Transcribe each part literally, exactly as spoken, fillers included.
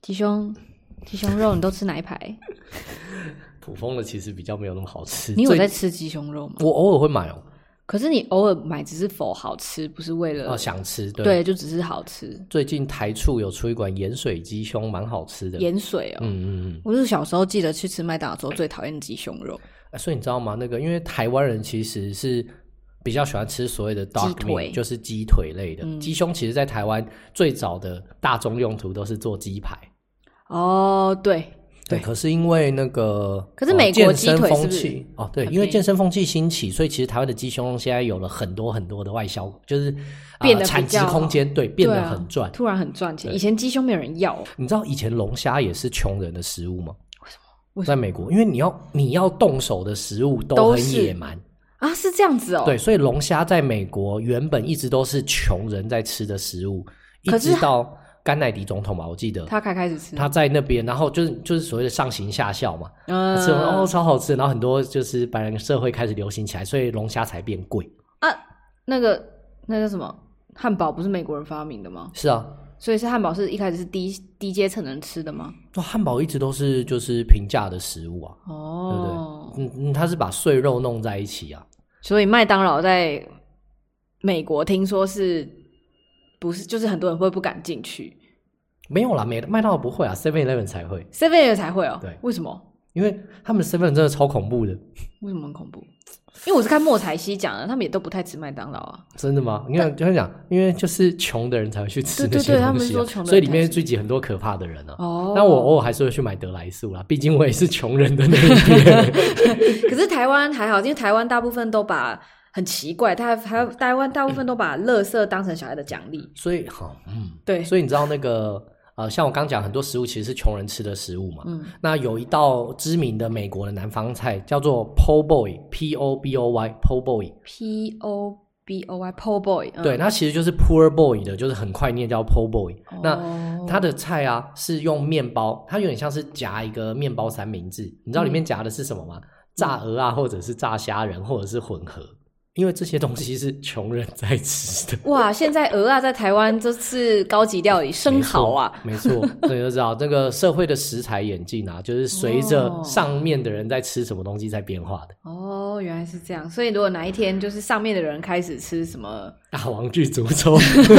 鸡胸鸡胸肉你都吃哪一排？ 普丰的其实比较没有那么好吃。 你有在吃鸡胸肉吗？ 我偶尔会买哦。 可是你偶尔买只是否好吃，不是为了哦想吃。 对, 对就只是好吃。最近台处有出一款盐水鸡胸，蛮好吃的。 盐水哦。嗯嗯嗯。我是小时候记得去吃麦当劳之后最讨厌鸡胸肉、 啊、所以你知道吗？那个因为台湾人其实是比较喜欢吃所谓的 dog meat， 就是鸡腿类的、嗯、鸡胸其实在台湾最早的大众用途都是做鸡排。 哦对对，可是因为那个可是美国鸡腿是不是哦对，因为健身风气兴起，所以其实台湾的鸡胸现在有了很多很多的外销，就是变得、呃、 产值空间，对，变得很赚、啊、 突然很赚钱。以前鸡胸没有人要。 你知道以前龙虾也是穷人的食物吗？ 为什么？为什么？ 在美国，因为你要你要动手的食物都很野蛮啊，是这样子哦。 对，所以龙虾在美国原本一直都是穷人在吃的食物，一直到甘乃迪总统嘛，我记得他才开始吃， 他在那边，然后就是就是所谓的上行下效嘛，嗯，吃哦超好吃，然后很多就是白人社会开始流行起来，所以龙虾才变贵啊。那个那叫什么汉堡不是美国人发明的吗？ 是啊， 所以是汉堡是一开始是低低阶层人吃的吗？ 哦，汉堡一直都是就是平价的食物啊，哦，对不对？嗯嗯，他是把碎肉弄在一起啊， 所以麦当劳在美国听说是。不是，就是很多人会不敢进去。 没有啦，麦当劳不会啊 seven eleven 才会 seven eleven 才会哦。 对， 为什么？ 因为他们 seven eleven 真的超恐怖的。 为什么很恐怖？因为我是看莫彩希讲的，他们也都不太吃麦当劳啊。 真的吗？你看，就讲，因为就是穷的人才会去吃那些东西、啊， 对对对，他们说穷的人， 所以里面聚集很多可怕的人啊。哦，但我偶尔还是会去买得来速啦，毕竟我也是穷人的那一边。 可是台湾还好，因为台湾大部分都把。很奇怪，他还台湾大部分都把垃圾当成小孩的奖励， 所以好，嗯， 对， 所以你知道那个呃，像我刚讲，很多食物其实是穷人吃的食物嘛。嗯，那有一道知名的美国的南方菜叫做 Po Boy，P O B O Y，Po Boy，P O B O Y，Po Boy，、嗯、 对，它其实就是 Poor Boy 的，就是很快念叫 Po Boy、哦。那它的菜啊是用面包，它有点像是夹一个面包三明治，你知道里面夹的是什么吗？嗯、炸鹅啊，或者是炸虾仁，或者是混合。因为这些东西是穷人在吃的。 哇，现在鹅啊在台湾这是高级料理，生蚝啊， 没错，所以就知道这个社会的食材演进啊，就是随着上面的人在吃什么东西在变化的。 哦，原来是这样。所以如果哪一天就是上面的人开始吃什么大王巨足粥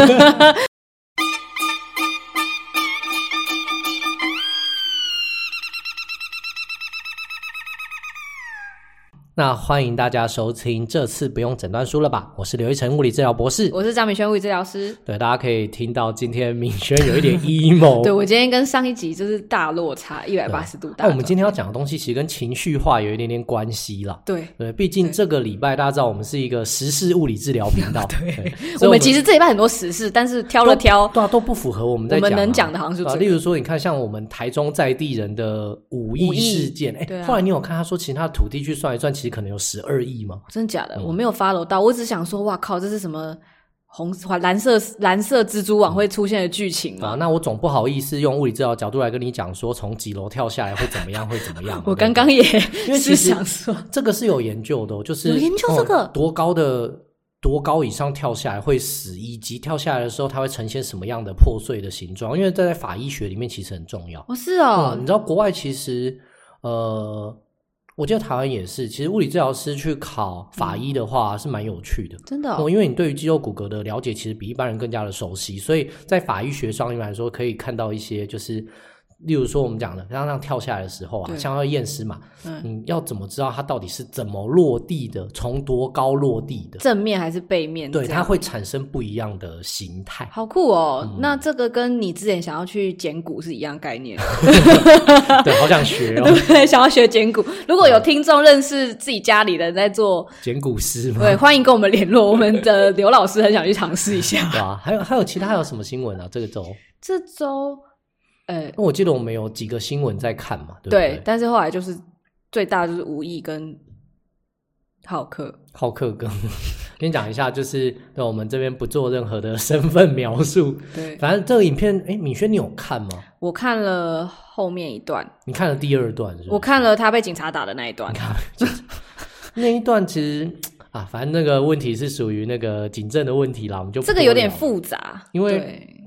那欢迎大家收听这次不用诊断书了吧，我是刘一成物理治疗博士， 我是张敏轩物理治疗师。 对，大家可以听到今天敏轩有一点 emo 对，我今天跟上一集就是大落差一百八十度大。 那我们今天要讲的东西其实跟情绪化有一点点关系啦。 对对，毕竟这个礼拜大家知道我们是一个时事物理治疗频道对, 对我，我们其实这礼拜很多时事，但是挑了挑对啊，都不符合我们在讲、啊、 我们能讲的好像是、这个啊、例如说你看像我们台中在地人的五亿事件，哎、啊，后来你有看他说其实他的土地去算一算其实可能有十二亿吗？ 真的假的、嗯、我没有 follow 到，我只想说哇靠，这是什么红蓝色蓝色蜘蛛网会出现的剧情吗、 嗯啊？那我总不好意思用物理治疗角度来跟你讲说从几楼跳下来会怎么样会怎么样我刚刚也因为其实想说这个是有研究的、哦、就是有研究这个、 哦、多高的多高以上跳下来会死，以及跳下来的时候它会呈现什么样的破碎的形状，因为这在法医学里面其实很重要。 哦是哦、 嗯、你知道国外其实呃我记得台湾也是，其实物理治疗师去考法医的话、嗯、是蛮有趣的， 真的、哦嗯、 因为你对于肌肉骨骼的了解其实比一般人更加的熟悉，所以在法医学上面来说可以看到一些就是例如说我们讲的像让跳下来的时候啊，像要验尸嘛、嗯、你要怎么知道它到底是怎么落地的，从多高落地的， 正面还是背面， 对，它会产生不一样的形态。 好酷哦、嗯、那这个跟你之前想要去捡骨是一样概念对，好想学哦对，想要学捡骨，如果有听众认识自己家里人在做捡骨师吗？ 对，欢迎跟我们联络，我们的刘老师很想去尝试一下对啊，还有还有其他还有什么新闻啊？这个周这周呃， 我记得我们有几个新闻在看嘛，对不对？ 对，但是后来就是最大就是吴毅跟浩克， 浩克跟跟你讲一下，就是对我们这边不做任何的身份描述。 对， 反正这个影片，哎，敏轩你有看吗？ 我看了后面一段。 你看了第二段是不是？ 我看了他被警察打的那一段。 你看那一段其实啊，反正那个问题是属于那个警政的问题啦，我们就不这个有点复杂， 因为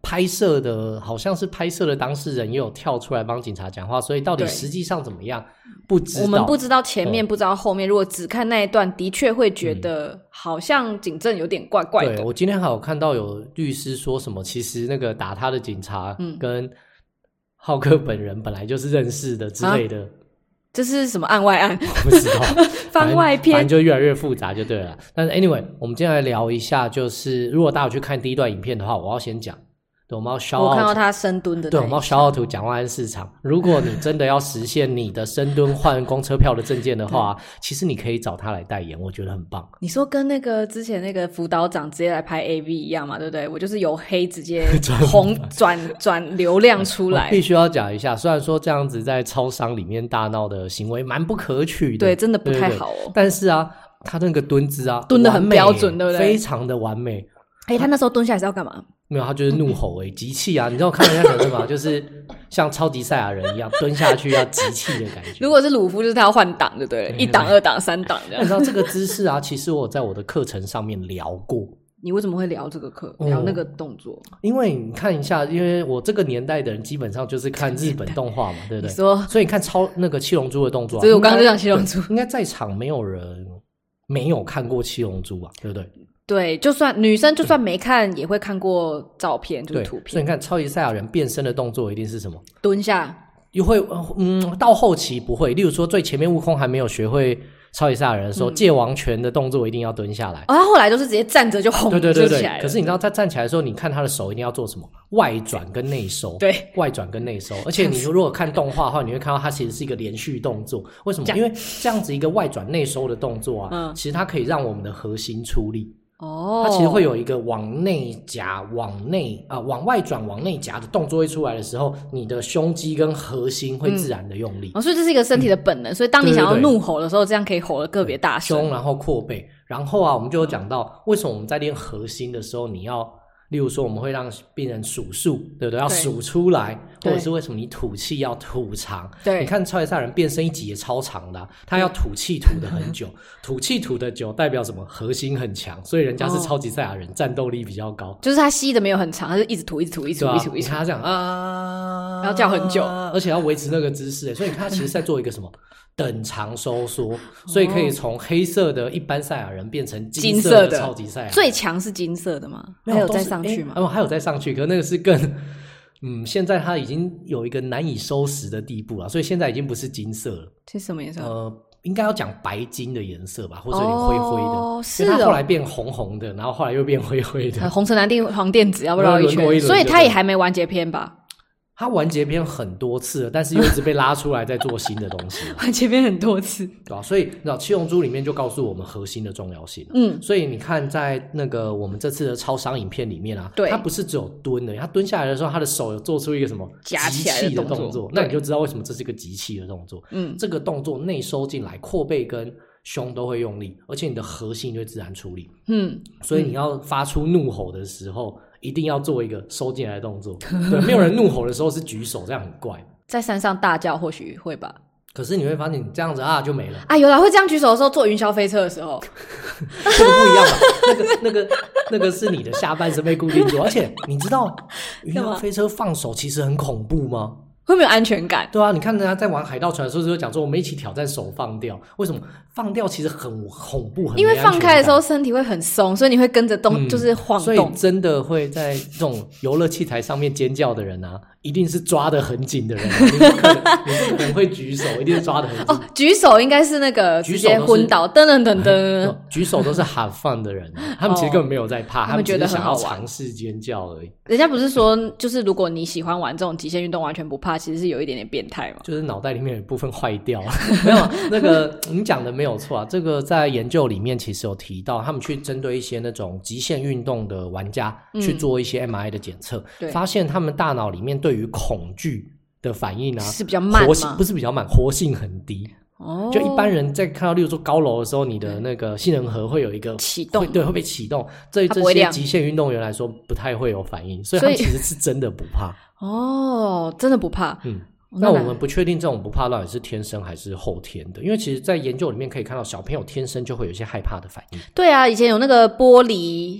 拍摄的好像是拍摄的当事人也有跳出来帮警察讲话，所以到底实际上怎么样不知道， 我们不知道前面、嗯、不知道后面，如果只看那一段的确会觉得好像警政有点怪怪的、 嗯、对，我今天还有看到有律师说什么其实那个打他的警察跟浩克本人本来就是认识的之类的、啊， 这是什么案外案？ 我不知道， 番外篇， 反正就越来越复杂就对了。但是 anyway， 我们今天来聊一下，就是如果大家有去看第一段影片的话，我要先讲，对，我们要 shout out， 我看到他深蹲的， 对，我们要 shout out 蒋万安市长。如果你真的要实现你的深蹲换公车票的证件的话，其实你可以找他来代言，我觉得很棒。 你说跟那个之前那个辅导长直接来拍 A V 一样嘛，对不对？我就是由黑直接红转转流量出来。 必须要讲一下，虽然说这样子在超商里面大闹的行为蛮不可取的， 对，真的不太好哦。 对对对，但是啊，他那个蹲姿啊， 蹲得很标准，对不对？ 非常的完美。 哎、欸，他那时候蹲下来是要干嘛？ 没有，他就是怒吼而已，集气啊！你知道我看人家讲什么？就是像超级赛亚人一样蹲下去要集气的感觉。 如果是鲁夫，就是他要换挡，对不对？一档、二档、三档这样。 你知道这个姿势啊，其实我在我的课程上面聊过。 你为什么会聊这个课？聊那个动作？ 嗯、因为你看一下，因为我这个年代的人基本上就是看日本动画嘛，对不对？ 你说， 所以你看超那个七龙珠的动作、啊， 所以我刚刚就讲七龙珠， 应该在场没有人没有看过七龙珠啊，对不对？ 对，就算女生就算没看也会看过照片，就是图片。 所以你看超级赛亚人变身的动作一定是什么？ 蹲下。 又会嗯，到后期不会，例如说最前面悟空还没有学会超级赛亚人的时候、嗯、界王拳的动作一定要蹲下来。 哦，他后来就是直接站着就轰对对对对起来了。 可是你知道他站起来的时候，你看他的手一定要做什么？外转跟内收。 对， 外转跟内收。而且你如果看动画的话，你会看到它其实是一个连续动作。为什么？因为这样子一个外转内收的动作啊、嗯，其实它可以让我们的核心出力。哦，它其实会有一个往内夹、往内啊、呃、往外转、往内夹的动作会出来的时候，你的胸肌跟核心会自然的用力。 嗯、哦，所以这是一个身体的本能。嗯、所以当你想要怒吼的时候，对对对，这样可以吼得个别大声。 胸，然后扩背，然后啊，我们就有讲到为什么我们在练核心的时候，你要。例如说我们会让病人数数，对不对？要数出来，或者是为什么你吐气要吐长？对，你看超级赛亚人变身一集也超长的、啊，他要吐气吐得很久，吐气吐得久代表什么？核心很强，所以人家是超级赛亚人、哦，战斗力比较高。就是他吸的没有很长，他就一直吐，一直吐，一直吐，一直吐，一直吐。他这样啊， 然后叫很久， 而且要维持那个姿势，所以他其实在做一个什么？等长收缩，所以可以从黑色的一般赛亚人变成金色的超级赛亚人。 最强是金色的吗？还有再上去吗？ 哦，还有再上去，可是那个是更嗯，现在它已经有一个难以收拾的地步了，所以现在已经不是金色了。 是什么颜色？ 呃，应该要讲白金的颜色吧，或者有点灰灰的。 哦，是哦。它后来变红红的，然后后来又变灰灰的。 红橙蓝靛黄靛紫，要不绕一圈。所以它也还没完结篇吧？ 他完结篇很多次了，但是又一直被拉出来再做新的东西。 完结篇很多次， 对吧？所以你知道七龙珠里面就告诉我们核心的重要性。嗯，所以你看在那个我们这次的超商影片里面啊，对，他不是只有蹲的，他蹲下来的时候，他的手有做出一个什么夹起来的动作， 动作那你就知道为什么这是一个集气的动作。嗯，这个动作内收进来，阔背跟胸都会用力，而且你的核心就会自然出力。嗯，所以你要发出怒吼的时候。一定要做一个收进来的动作，对，没有人怒吼的时候是举手，这样很怪。 在山上大叫或许会吧， 可是你会发现你这样子啊就没了啊。有啦，会这样举手的时候，坐云霄飞车的时候， 这个不一样吧？那个、那个、那个是你的下半身被固定住，而且你知道云霄飞车放手其实很恐怖吗？ 会没有安全感？ 对啊，你看人家在玩海盗船的时候就讲说我们一起挑战手放掉，为什么放掉其实很恐怖，很没安全感，因为放开的时候身体会很松，所以你会跟着动、嗯、就是晃动， 所以真的会在这种游乐器材上面尖叫的人啊一定是抓得很紧的人、啊、你不可能你不可能会举手，一定是抓得很紧。 哦，举手应该是那个直接昏倒，噔噔噔噔。 举手都是 have fun 的人、啊、他们其实根本没有在怕、哦、他们只是想要尝试尖叫而已。 人家不是说就是如果你喜欢玩这种极限运动完全不怕，其实是有一点点变态嘛， 就是脑袋里面有一部分坏掉了。没有那个你讲的没有错啊，这个在研究里面其实有提到，他们去针对一些那种极限运动的玩家、嗯、去做一些 M R I 的检测，发现他们大脑里面对于恐惧的反应啊是比较慢吗？ 不是比较慢，活性很低。哦，就一般人在看到例如说高楼的时候，你的那个杏仁核会有一个启动， 对，会被启动。对这些极限运动员来说不太会有反应，所以他们其实是真的不怕。 哦，真的不怕。嗯， 那我们不确定这种不怕到底是天生还是后天的，因为其实在研究里面可以看到小朋友天生就会有一些害怕的反应。 对啊，以前有那个玻璃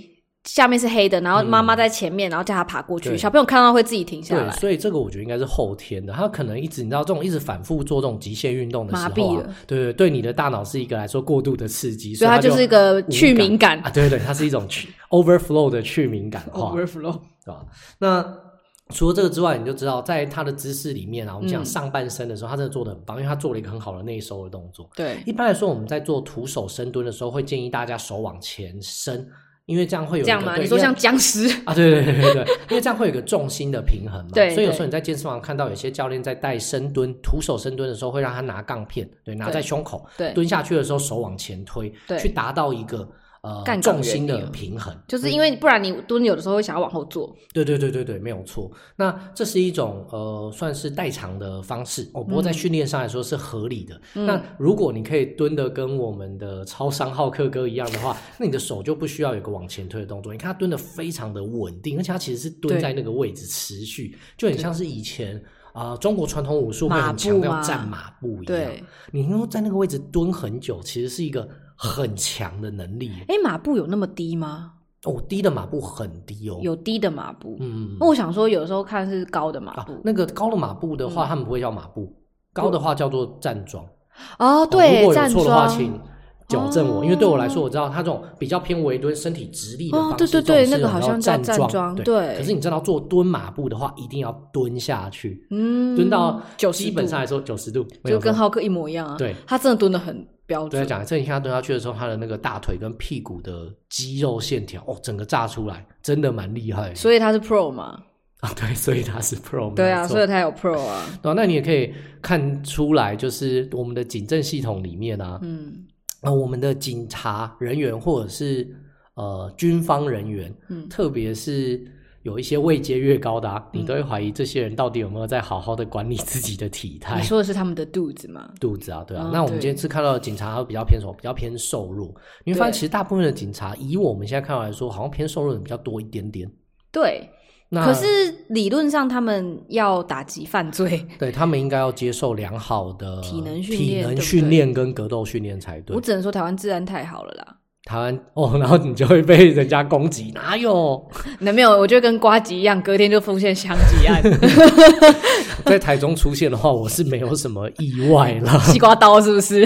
下面是黑的，然后妈妈在前面、嗯、然后叫他爬过去，小朋友看到会自己停下来。 对，所以这个我觉得应该是后天的，他可能一直你知道这种一直反复做这种极限运动的时候、啊、麻痹了，对对对，你的大脑是一个来说过度的刺激， 所以它就是一个去敏感啊，对对，它是一种去 overflow 的去敏感化 overflow 对吧？那除了这个之外，你就知道在他的姿势里面啊，我们讲上半身的时候、嗯、他真的做得很棒，因为他做了一个很好的内收的动作。 对，一般来说我们在做徒手深蹲的时候会建议大家手往前伸，因为这样会有一个这样吗？你说像僵尸啊？对对对对对，因为这样会有一个重心的平衡嘛。 对， 所以有时候你在健身房看到有些教练在带深蹲、徒手深蹲的时候，会让他拿杠片，对，拿在胸口， 对， 蹲下去的时候手往前推，对，去达到一个呃重心的平衡。 就是因为不然你蹲有的时候会想要往后坐。 对对对对对，没有错。那这是一种呃算是代偿的方式哦，不过在训练上来说是合理的。嗯、那如果你可以蹲的跟我们的超商浩克哥一样的话，那你的手就不需要有一个往前推的动作。你看他蹲的非常的稳定，而且他其实是蹲在那个位置持续，就很像是以前啊、呃、中国传统武术会很强调站马步一样。对，你能够在那个位置蹲很久，其实是一个很强的能力。 诶，马步有那么低吗？ 哦，低的马步很低哦， 有低的马步。嗯，那我想说，有时候看是高的马步。啊、 那个高的马步的话，嗯、他们不会叫马步，高的话叫做站桩。 哦，对， 哦、如果有错的话，请矫正我、哦，因为对我来说，我知道他这种比较偏微蹲、身体直立的方式，哦、 对对对，那个好像叫站桩。 对， 对。 可是你知道，做蹲马步的话，一定要蹲下去，嗯，蹲到基本上来说九十度， 就跟浩克一模一样啊。对，他真的蹲得很标准。 对，讲这你看他蹲下去的时候，他的那个大腿跟屁股的肌肉线条，哦，整个炸出来，真的蛮厉害的。 所以他是 pro 嘛？ 啊，对，所以他是 pro。 对啊，所以他有 pro 啊。 对啊，那你也可以看出来，就是我们的警政系统里面啊，嗯，呃，我们的警察人员或者是呃军方人员，嗯，特别是有一些位阶越高的、啊嗯、你都会怀疑这些人到底有没有在好好的管理自己的体态。 你说的是他们的肚子吗？ 肚子啊，对啊、哦、那我们今天是看到的警察比较偏什么？比较偏瘦弱。你会发现其实大部分的警察以我们现在看到来说，好像偏瘦弱的比较多一点点。 对，可是理论上他们要打击犯罪， 对，他们应该要接受良好的体能训练、 体能训练跟格斗训练才对。 我只能说台湾治安太好了啦。 台湾哦，然后你就会被人家攻击，哪有？ 那没有，我就跟呱吉一样，隔天就出现枪击案。 在台中出现的话，我是没有什么意外了。 西瓜刀是不是？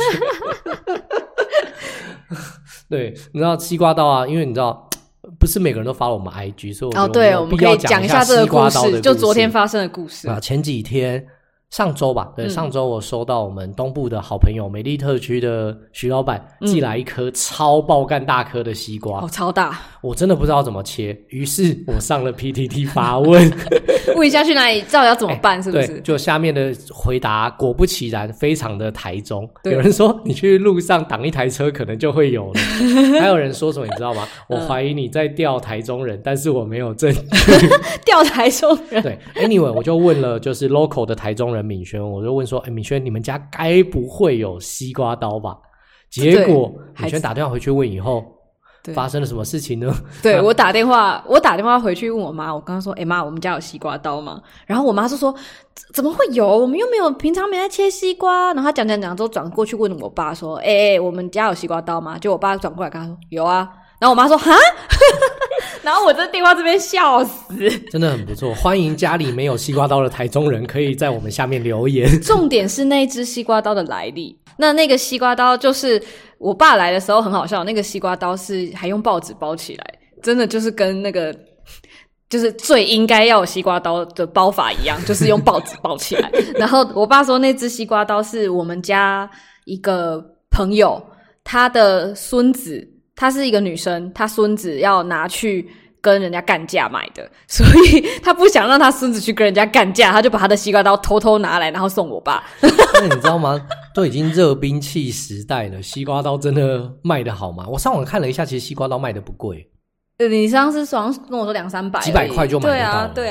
对，你知道西瓜刀啊，因为你知道不是每个人都follow我们 I G， 所以我哦，对，我们可以讲一下这个故事，就昨天发生的故事啊。前几天。上周吧，对、嗯，上周我收到我们东部的好朋友美丽特区的徐老板寄来一颗超爆干大颗的西瓜， 哦，超大， 我真的不知道怎么切，于是我上了 P T T 发问， 问一下去哪里，到底要怎么办，是不是？ 对，就下面的回答果不其然，非常的台中。有人说你去路上挡一台车，可能就会有了。还有人说什么，你知道吗？我怀疑你在钓台中人，但是我没有证据。 钓台中人？ 对 ，anyway， 我就问了，就是 local 的台中人。敏轩，我就问说：“哎，敏轩，你们家该不会有西瓜刀吧？”结果敏轩打电话回去问以后，发生了什么事情呢？ 对我打电话，我打电话回去问我妈，我刚刚说：“哎妈，我们家有西瓜刀吗？”然后我妈就说：“怎么会有？我们又没有，平常没在切西瓜。”然后她讲讲讲之后转过去问我爸说：“哎、欸、哎，我们家有西瓜刀吗？”就我爸转过来跟他说：“有啊。”然后我妈说：“哈。”然后我这电话这边笑死， 真的很不错。欢迎家里没有西瓜刀的台中人可以在我们下面留言。 重点是那只西瓜刀的来历。那那个西瓜刀就是我爸来的时候很好笑，那个西瓜刀是还用报纸包起来，真的就是跟那个就是最应该要有西瓜刀的包法一样，就是用报纸包起来。然后我爸说那只西瓜刀是我们家一个朋友他的孙子，她是一个女生，她孙子要拿去跟人家干架买的，所以她不想让她孙子去跟人家干架，她就把她的西瓜刀偷偷拿来，然后送我爸。 那你知道吗？都已经热兵器时代了，西瓜刀真的卖得好吗？我上网看了一下，其实西瓜刀卖得不贵。 你上次好像跟我说两三百， 几百块就买得到了。 对啊，对啊。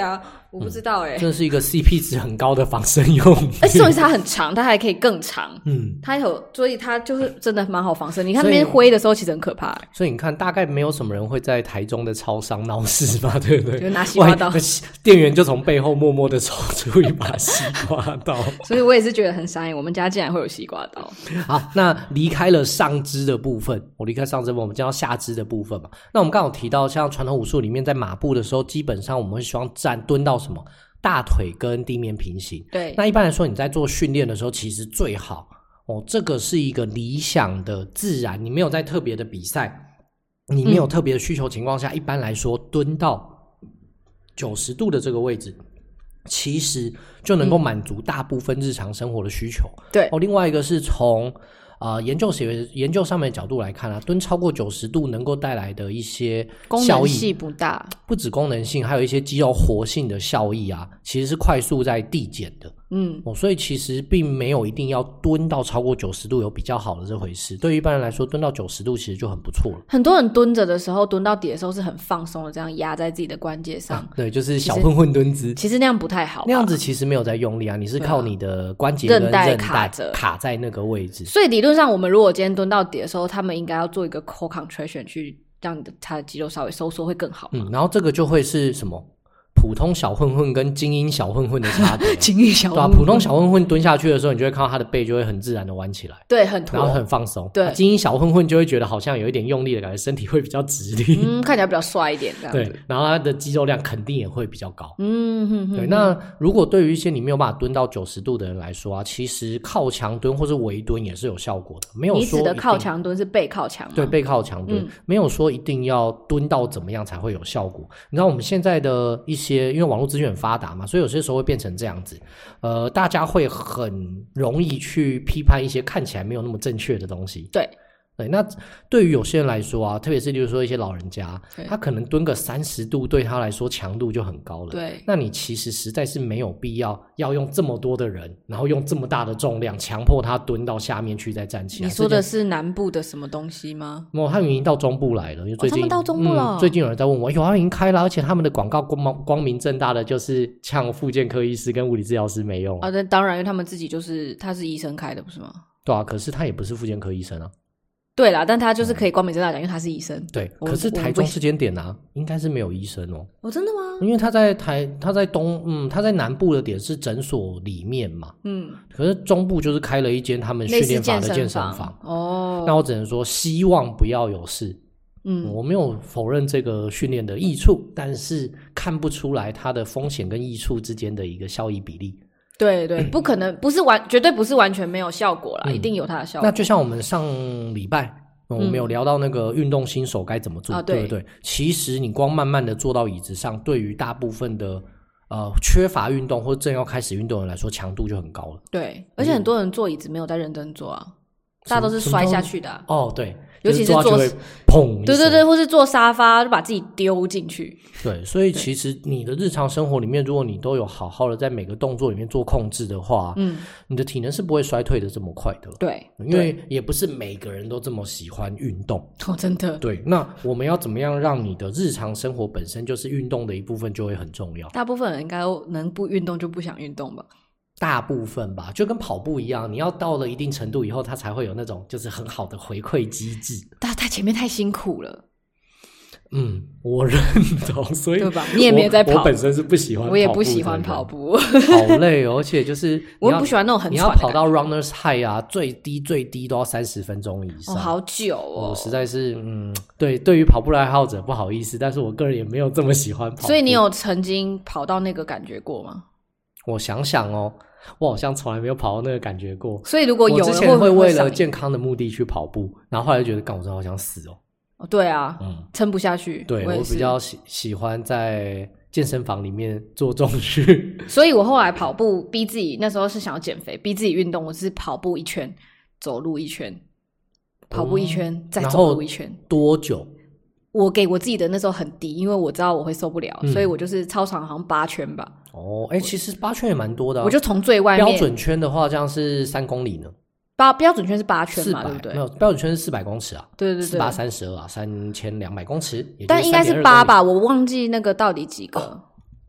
我不知道哎、欸， 真的是一个 C P 值很高的防身用品。 而且重点是它很长，它还可以更长。 嗯， 它有，所以它就是真的蛮好防身。你看那边挥的时候，其实很可怕、欸。 所以你看，大概没有什么人会在台中的超商闹事吧？对不对？ 就拿西瓜刀， 店员就从背后默默的抽出一把西瓜刀。 所以我也是觉得很傻眼，我们家竟然会有西瓜刀。 好，那离开了上肢的部分，我离开上肢部分，我们讲到下肢的部分嘛。那我们刚好提到，像传统武术里面，在马步的时候，基本上我们会希望站蹲到什么？大腿跟地面平行。 对， 那一般来说你在做训练的时候其实最好哦，这个是一个理想的自然，你没有在特别的比赛，你没有特别的需求情况下、嗯、一般来说蹲到九十度的这个位置其实就能够满足大部分日常生活的需求、 嗯、对哦，另外一个是从呃，研究学研究上面的角度来看啊，蹲超过九十度能够带来的一些效益， 功能性不大， 不止功能性，还有一些肌肉活性的效益啊，其实是快速在递减的。嗯、哦，所以其实并没有一定要蹲到超过九十度有比较好的这回事。对于一般人来说，蹲到九十度其实就很不错了。 很多人蹲着的时候，蹲到底的时候是很放松的，这样压在自己的关节上、啊。 对，就是小混混蹲姿。 其实那样不太好， 那样子其实没有在用力啊，你是靠你的关节跟韧带卡着卡在那个位置。 所以理论上，我们如果今天蹲到底的时候，他们应该要做一个 core contraction 去让你的他的肌肉稍微收缩会更好。 嗯，然后这个就会是什么？普通小混混跟精英小混混的差别。 精英小混混， 对啊，普通小混混蹲下去的时候，你就会看到他的背就会很自然的弯起来， 对，很驼， 然后很放松。 对， 啊、精英小混混就会觉得好像有一点用力的感觉，身体会比较直立， 嗯，看起来比较帅一点这样子。 对，然后他的肌肉量肯定也会比较高。 嗯哼哼， 对。那如果对于一些你没有办法蹲到九十度的人来说啊，其实靠墙蹲或是围蹲也是有效果的，没有说你指的靠墙蹲是背靠墙吗？ 对，背靠墙蹲、嗯，没有说一定要蹲到怎么样才会有效果。你知道我们现在的一些，因为网络资讯很发达嘛，所以有些时候会变成这样子，呃，大家会很容易去批判一些看起来没有那么正确的东西。 对。 对，那对于有些人来说啊，特别是例如说一些老人家，他可能蹲个三十度对他来说强度就很高了。 对， 那你其实实在是没有必要要用这么多的人，然后用这么大的重量强迫他蹲到下面去再站起来。 你说的是南部的什么东西吗？ 哦，他们已经到中部来了，因为最近、 哦、他们到中部了、 嗯。最近有人在问我，有他已经开了，而且他们的广告光光明正大的就是像复健科医师跟物理治疗师没用啊。那当然，因为他们自己就是他是医生开的，不是吗？ 对啊，可是他也不是复健科医生啊。 对啦，但他就是可以光明正大讲，因为他是医生。 对，可是台中这间店啊，应该是没有医生哦。 哦，真的吗？ 因为他在台，他在东，嗯，他在南部的点是诊所里面嘛，嗯，可是中部就是开了一间他们训练法的健身房。 身房哦， 那我只能说，希望不要有事。嗯，我没有否认这个训练的益处，但是看不出来它的风险跟益处之间的一个效益比例。 对对，不可能，不是完，绝对不是完全没有效果啦、嗯、一定有它的效果。 那就像我们上礼拜、嗯、我们有聊到那个运动新手该怎么做、啊、对, 对不对？其实你光慢慢的坐到椅子上，对于大部分的呃缺乏运动或正要开始运动的人来说，强度就很高了。 对，而且很多人坐椅子没有在认真坐啊，大家都是摔下去的、啊、 哦，对， 尤其是坐， 就是砰， 对对对，或是坐沙发就把自己丢进去。 对，所以其实你的日常生活里面，如果你都有好好的在每个动作里面做控制的话，嗯，你的体能是不会衰退的这么快的。 对， 因为也不是每个人都这么喜欢运动。 哦，真的。 对，那我们要怎么样让你的日常生活本身就是运动的一部分，就会很重要。 大部分人应该能不运动就不想运动吧。 大部分吧，就跟跑步一样，你要到了一定程度以后，它才会有那种就是很好的回馈机制。 但它前面太辛苦了。 嗯，我认同，所以对吧？你也没有在跑， 我本身是不喜欢跑步， 我也不喜欢跑步， 好累哦，而且就是我不喜欢那种很你要跑到 runners high 啊，最低最低都要三十分钟以上， 哦，好久哦， 我实在是嗯，对，对于跑步的爱好者不好意思，但是我个人也没有这么喜欢跑步。 所以你有曾经跑到那个感觉过吗？ 我想想哦。我好像从来没有跑到那个感觉过， 所以如果有， 我之前会为了健康的目的去跑步，然后后来就觉得，干，我真的好想死哦。 哦，对啊，嗯，撑不下去。 对， 我, 我比较喜喜欢在健身房里面做重训， 所以我后来跑步逼自己，那时候是想要减肥，逼自己运动，我是跑步一圈，走路一圈，跑步一圈，嗯、再走路一圈。 多久？ 我给我自己的那时候很低，因为我知道我会受不了，嗯、所以我就是操场好像八圈吧。 哦，哎、欸，其实八圈也蛮多的、啊。 我就从最外面标准圈的话，这样是三公里呢。 八标准圈是八圈嘛，对不对？ 没有，标准圈是四百公尺啊。 对对对， 四八三十二啊，三千两百公尺。 但应该是八吧，我忘记那个到底几个。哦、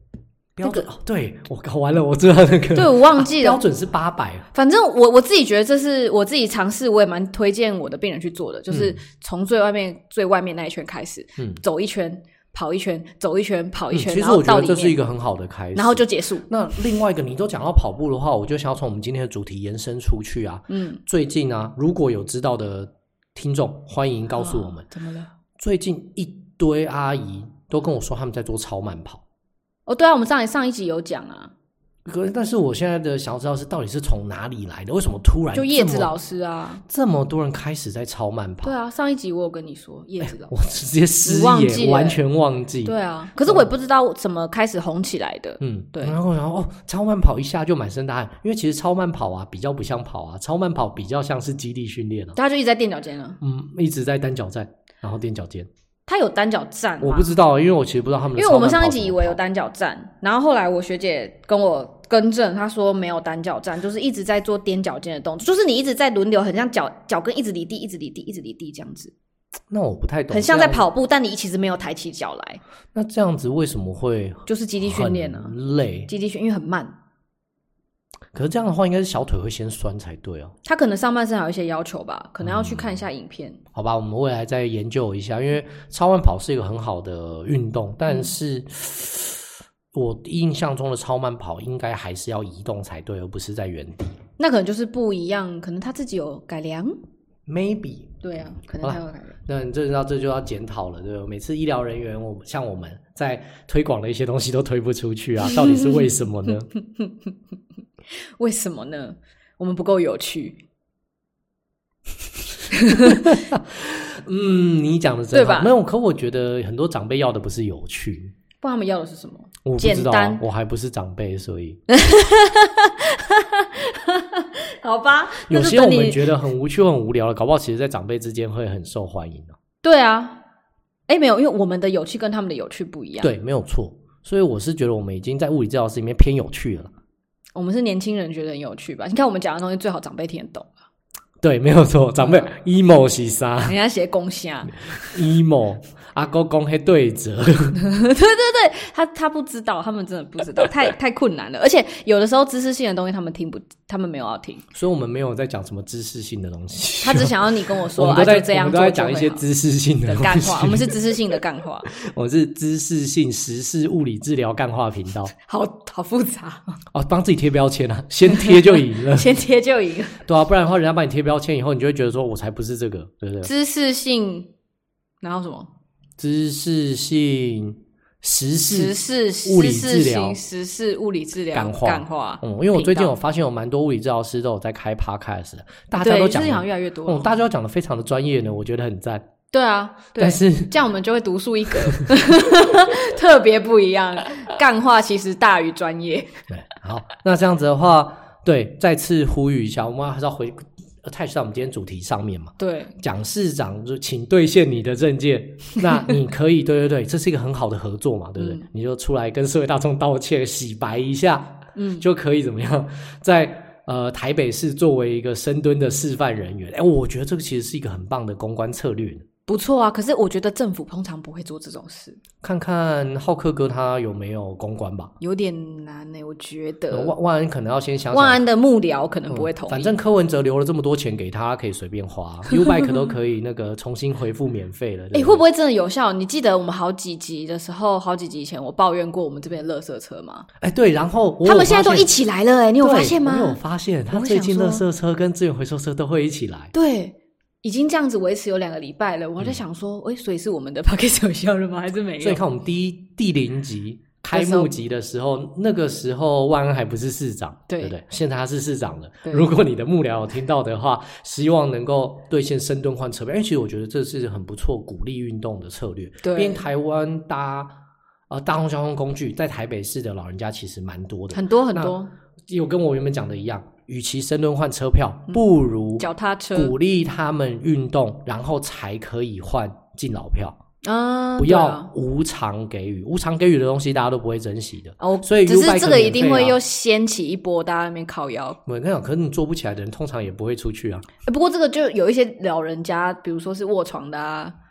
标准、那个哦、对我搞完了，我知道那个， 对我忘记了、 啊、标准是八百。 反正我我自己觉得这是我自己尝试，我也蛮推荐我的病人去做的，就是从最外面、嗯、最外面那一圈开始，嗯，走一圈。跑一圈，走一圈，跑一圈， 嗯、其实我觉得这是一个很好的开始， 然后就结束。 那另外一个，你都讲到跑步的话，我就想要从我们今天的主题延伸出去啊。嗯，最近啊，如果有知道的听众，欢迎告诉我们、哦、 怎么了？ 最近一堆阿姨都跟我说他们在做超慢跑。 哦，对啊，我们上一上一集有讲啊。 可是，但是我现在的想要知道是到底是从哪里来的？为什么突然就叶子老师啊， 这么多人开始在超慢跑？ 对啊，上一集我有跟你说叶子老师，欸、 我直接失业，完全忘记。 对啊，可是我也不知道怎么开始红起来的。嗯，对。 然后然后哦，超慢跑一下就满身大汗，因为其实超慢跑啊比较不像跑啊，超慢跑比较像是肌力训练啊。 他就一直在垫脚尖啊， 嗯，一直在单脚站，然后垫脚尖。 他有单脚站吗？ 我不知道，因为我其实不知道他们的。 因为我们上一集以为有单脚站，然后后来我学姐跟我更正，她说没有单脚站，就是一直在做踮脚尖的动作，就是你一直在轮流，很像脚脚跟一直离地，一直离地，一直离地这样子。 那我不太懂， 很像在跑步，但你其实没有抬起脚来。 那这样子为什么会就是肌力训练啊？ 累， 肌力训练因为很慢。 可是这样的话，应该是小腿会先酸才对哦。 他可能上半身还有一些要求吧，可能要去看一下影片。嗯、 好吧，我们未来再研究一下，因为超慢跑是一个很好的运动，但是、嗯、我印象中的超慢跑应该还是要移动才对，而不是在原地。 那可能就是不一样，可能他自己有改良。 Maybe 对啊，可能他有改良。 那你这知道这就要检讨了，对吧？每次医疗人员，我像我们在推广的一些东西都推不出去啊，到底是为什么呢？ 为什么呢？我们不够有趣。 嗯，你讲的真好，对吧？没有，可我觉得很多长辈要的不是有趣， 不然他们要的是什么？ 我不知道、啊，我还不是长辈，所以好吧。 有些我们觉得很无趣、很无聊的，搞不好其实在长辈之间会很受欢迎啊。 对啊，哎，没有，因为我们的有趣跟他们的有趣不一样。 对，没有错。所以我是觉得我们已经在物理治疗师里面偏有趣了。 我们是年轻人觉得很有趣吧？你看我们讲的东西最好长辈听得懂啊。 对，没有错，长辈、嗯、emo 是啥？ 人家写公虾 emo 阿公公黑对折。 对对对，他他不知道，他们真的不知道，太太困难了。而且有的时候知识性的东西他们听不，他们没有要听。 所以我们没有在讲什么知识性的东西。 他只想要你跟我说， 我们都在、 啊、这样做我们都在讲一些知识性的干话。我们是知识性的干话。 我是知识性时事物理治疗干话频道。 好好复杂哦，帮自己贴标签啊，先贴就赢了， 先贴就赢了。 对啊，不然的话，人家帮你贴标签以后，你就会觉得说我才不是这个，对不对？ 知识性，然后什么？ 知识性时事时事物理治疗时事物理治疗干话干话。 嗯，因为我最近有发现有蛮多物理治疗师都有在开 podcast 的，大家都讲的越来越多、 嗯，大家都讲的非常的专业呢，我觉得很赞。 对啊，对， 但是这样我们就会独树一格，特别不一样。干话其实大于专业。 对，好，那这样子的话，对，再次呼吁一下，我们还是要回。太在我们今天主题上面嘛， 对， 蒋市长就请兑现你的政见，那你可以，对对对，这是一个很好的合作嘛，对不对？嗯、你就出来跟社会大众道歉，洗白一下，嗯，就可以怎么样，在呃台北市作为一个深蹲的示范人员，哎，我觉得这个其实是一个很棒的公关策略。 不错啊，可是我觉得政府通常不会做这种事。 看看浩克哥他有没有公关吧， 有点难呢、欸，我觉得。 呃、万万安可能要先想想， 万安的幕僚可能不会同意、 嗯。反正柯文哲留了这么多钱给他，可以随便花 ，U-Bike 都可以那个重新回复免费了。哎、欸， 会不会真的有效？你记得我们好几集的时候，好几集以前我抱怨过我们这边的垃圾车吗？ 哎、欸，对，然后我他们现在都一起来了、欸，哎，你有发现吗？ 我有发现，他最近垃圾车跟资源回收车都会一起来。 对。已经这样子维持有两个礼拜了，我还在想说，哎、嗯欸，所以是我们的 podcast 有效了吗？还是没有？ 所以看我们第一第零集开幕集的时候，那个时候万安还不是市长，对不对？现在他是市长了。如果你的幕僚有听到的话，希望能够兑现深蹲换车票，因为其实我觉得这是很不错鼓励运动的策略。对，因为台湾搭呃大众交通工具在台北市的老人家其实蛮多的， 很多很多。 有跟我原本讲的一样。与其深蹲换车票，不如脚踏车鼓励他们运动，然后才可以换敬老票啊！ 不要无偿给予，无偿给予的东西大家都不会珍惜的哦。所以只是这个一定会又掀起一波大家在那边靠腰。 我跟你讲，可是你做不起来的人，通常也不会出去啊。 不过这个就有一些老人家，比如说是卧床的啊。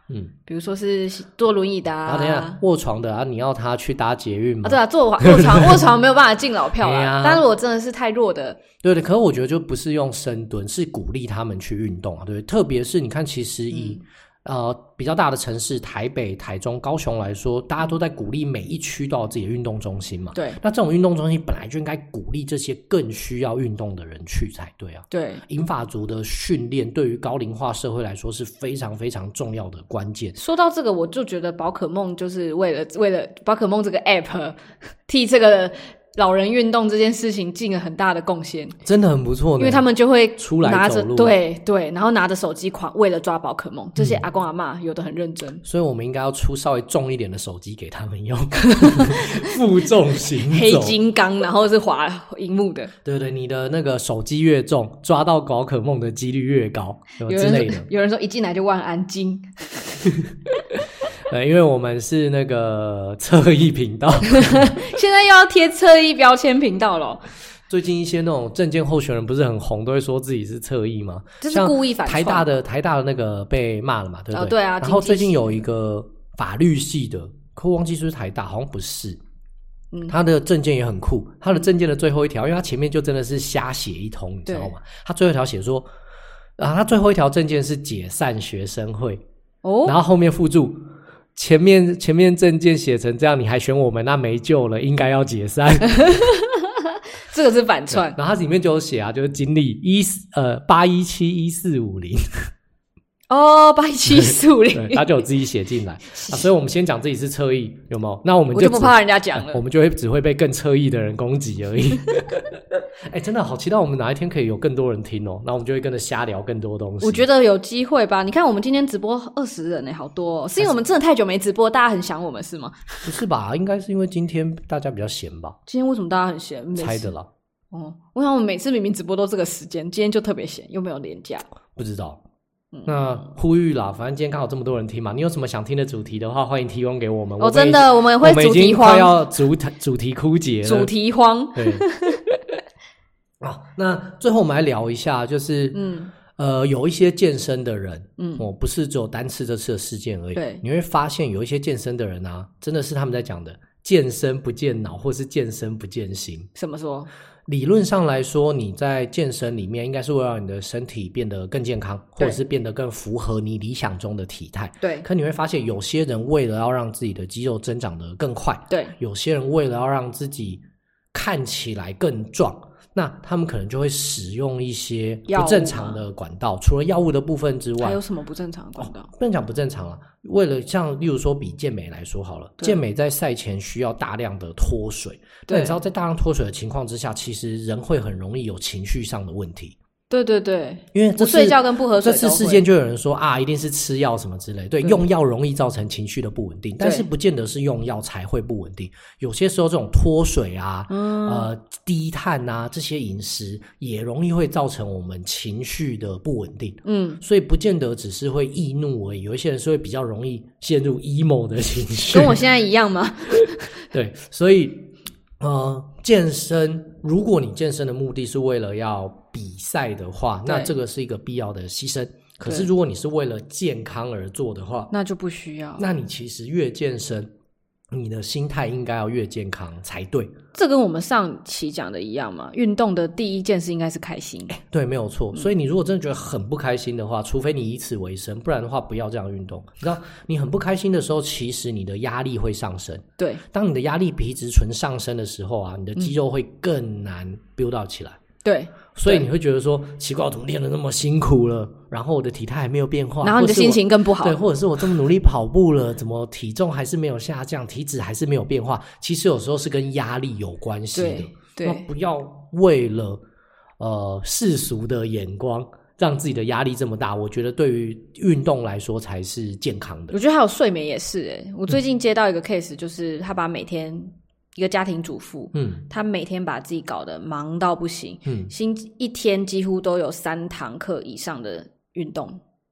嗯，比如说是坐轮椅的啊， 然后等一下卧床的啊，你要他去搭捷运吗？ 啊，对啊，坐卧床卧床没有办法进老票啦、啊、但是我真的是太弱的， 对对，可是我觉得就不是用深蹲，是鼓励他们去运动啊，对不对？特别是你看，其实以、嗯呃，比较大的城市，台北、台中、高雄来说，大家都在鼓励每一区都有自己的运动中心嘛。 对， 那这种运动中心本来就应该鼓励这些更需要运动的人去才对啊。 对， 银发族的训练对于高龄化社会来说是非常非常重要的关键。 说到这个，我就觉得宝可梦就是为了为了宝可梦这个 app 替这个老人运动这件事情尽了很大的贡献， 真的很不错呢， 因为他们就会出来走路， 对对，然后拿着手机狂为了抓宝可梦，这些阿公阿嬷有的很认真、嗯、 所以我们应该要出稍微重一点的手机给他们用负重行走， 黑金刚然后是滑萤幕的， 对对，你的那个手机越重，抓到宝可梦的几率越高之类的。 有人说一进来就万安金对，因为我们是那个侧翼频道现在又要贴侧翼标签频道了。 最近一些那种政见候选人不是很红，都会说自己是侧翼吗？ 这是故意反串。 台大的台大的那个被骂了嘛，对不对？ 哦、对啊。 然后最近有一个法律系的，可我忘记是不是台大，好像不是。嗯，他的政见也很酷，他的政见的最后一条，因为他前面就真的是瞎写一通，你知道吗？他最后一条写说，啊，他最后一条政见是解散学生会，哦，然后后面附注。前面前面政见写成这样，你还选我们，那没救了，应该要解散。 这个是反串。 然后它里面就有写啊，就是经历一呃八一七一四五零。 哦，八一七一四五零， 他就有自己写进来、啊、所以我们先讲自己是侧翼，有没有？那我们 就, 我就不怕人家讲了、 呃、我们就会只会被更侧翼的人攻击而已。哎、欸，真的好期待我们哪一天可以有更多人听哦，那我们就会跟着瞎聊更多东西。 我觉得有机会吧，你看我们今天直播二十人耶，好多哦，是因为我们真的太久没直播，大家很想我们是吗？ 不是吧，应该是因为今天大家比较闲吧。 今天为什么大家很闲？ 猜的啦。 哦，我想我们每次明明直播都这个时间，今天就特别闲，又没有连假， 不知道。那呼吁啦，反正今天刚好这么多人听嘛，你有什么想听的主题的话，欢迎提供给我们。 哦，真的，我们会主题荒， 我们已经快要主主题枯竭了， 主题荒。 对。好，那最后我们来聊一下，就是嗯呃，有一些健身的人，嗯，哦，不是只有单次这次的事件而已。 对， 你会发现有一些健身的人啊，真的是他们在讲的健身不健脑，或是健身不健心。 怎么说？ 理论上来说，你在健身里面应该是为了让你的身体变得更健康，或者是变得更符合你理想中的体态。 对。 可你会发现，有些人为了要让自己的肌肉增长得更快， 对； 有些人为了要让自己看起来更壮，那他们可能就会使用一些不正常的管道。除了药物的部分之外， 还有什么不正常的管道？ 哦、不能讲不正常了。为了像例如说比健美来说好了，健美在赛前需要大量的脱水，那你知道在大量脱水的情况之下，其实人会很容易有情绪上的问题。 对对对， 因为这不睡觉跟不喝水这次事件就有人说啊，一定是吃药什么之类。对，用药容易造成情绪的不稳定，但是不见得是用药才会不稳定。有些时候这种脱水啊、嗯、呃低碳啊这些饮食也容易会造成我们情绪的不稳定。嗯，所以不见得只是会易怒而已，有一些人是会比较容易陷入 emo 的情绪。 跟我现在一样吗？ 对，所以呃，健身，如果你健身的目的是为了要比赛的话，那这个是一个必要的牺牲。可是如果你是为了健康而做的话， 那就不需要。 那你其实越健身，你的心态应该要越健康才对。 这跟我们上期讲的一样嘛，运动的第一件事应该是开心。 对，没有错、嗯、所以你如果真的觉得很不开心的话，除非你以此为生，不然的话不要这样运动。你知道你很不开心的时候，其实你的压力会上升。 对， 当你的压力皮质醇上升的时候啊，你的肌肉会更难 build up 起来。 对， 所以你会觉得说奇怪，我怎么练得那么辛苦了，然后我的体态还没有变化， 然后你的心情更不好。 对，或者是我这么努力跑步了，怎么体重还是没有下降，体脂还是没有变化，其实有时候是跟压力有关系的。 对对， 那不要为了呃世俗的眼光让自己的压力这么大，我觉得对于运动来说才是健康的。 我觉得还有睡眠也是耶，我最近接到一个 case、嗯、就是他把每天一个家庭主妇，嗯，她每天把自己搞得忙到不行，嗯，星一天几乎都有三堂课以上的运动。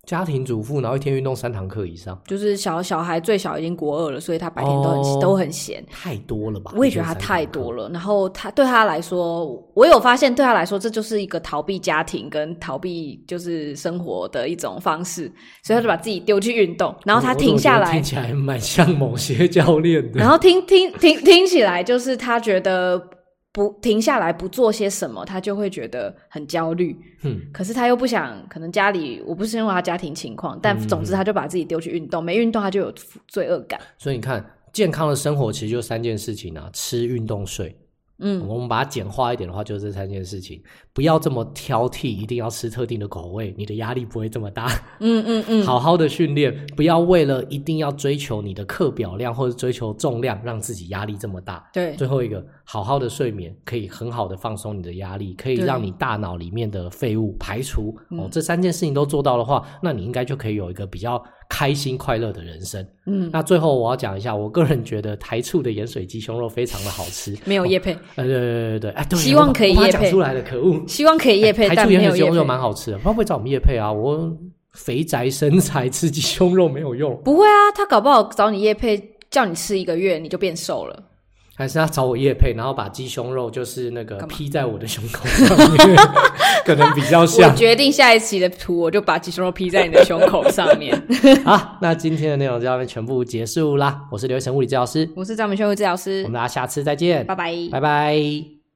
家庭主妇，然后一天运动三堂课以上， 就是小小孩最小已经国二了，所以他白天都很、 哦、 都很闲， 太多了吧？ 我也觉得他太多了。然后他对他来说，我有发现对他来说，这就是一个逃避家庭跟逃避就是生活的一种方式，所以他就把自己丢去运动，然后他停下来， 听起来蛮像某些教练的。 然后听听听听起来就是他觉得不停下来不做些什么，他就会觉得很焦虑。嗯，可是他又不想，可能家里我不是因为他家庭情况，但总之他就把自己丢去运动，没运动他就有罪恶感。 所以你看，健康的生活其实就三件事情啊：吃、运动、睡。嗯，我们把它简化一点的话，就是这三件事情。不要这么挑剔，一定要吃特定的口味，你的压力不会这么大。嗯嗯嗯，好好的训练，不要为了一定要追求你的课表量或者追求重量，让自己压力这么大。 对， 最后一个，好好的睡眠可以很好的放松你的压力，可以让你大脑里面的废物排除。哦，这三件事情都做到的话，那你应该就可以有一个比较开心快乐的人生。嗯，那最后我要讲一下，我个人觉得台醋的盐水鸡胸肉非常的好吃。 没有业配。 呃，对对对对，哎，对， 希望可以业配。 我把它讲出来了，可恶。 希望可以业配， 台但没有业配。 醋盐水鸡胸肉蛮好吃的，不会找我们业配啊？我肥宅身材吃鸡胸肉没有用。 不会啊，他搞不好找你业配，叫你吃一个月你就变瘦了。 还是他找我业配，然后把鸡胸肉就是那个披在我的胸口上面，可能比较像。 我决定下一期的图，我就把鸡胸肉披在你的胸口上面。 好，那今天的内容就到这边全部结束啦。我是刘一成物理治疗师， 我是张明轩物理治疗师， 我们大家下次再见， 拜拜， 拜拜。